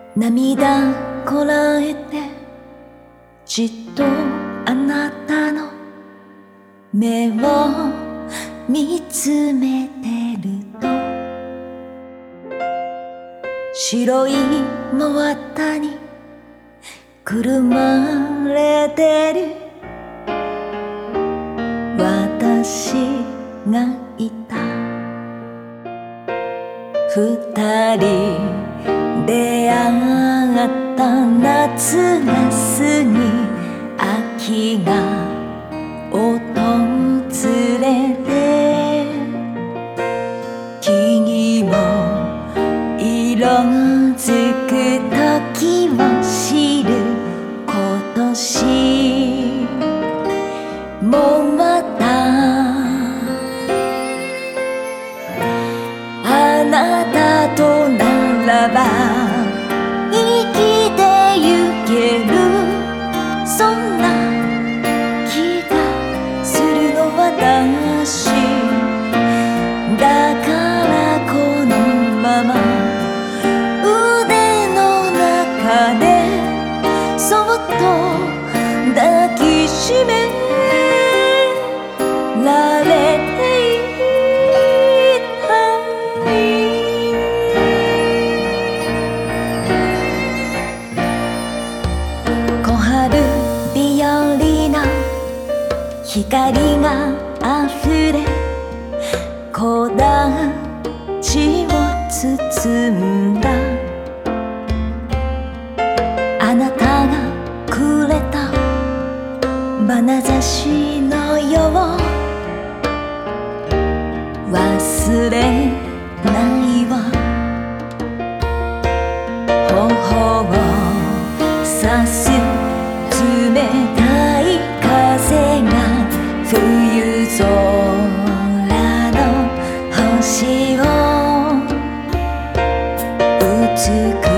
涙こらえてじっとあなたの目を見つめてると、白い真綿にくるまれてる私がいた。二人出会った夏が過ぎ、秋が訪れて、木々も色づく時を知る今年もまたあなたとならば生きてゆける、そんな気がするの私だから、このまま腕の中でそっと抱きしめられていたい。小春日和の光があふれ、木立を包んだ。あなたがくれた眼差しのよう忘れないわ。頬を刺す冷たい風が冬空の星を美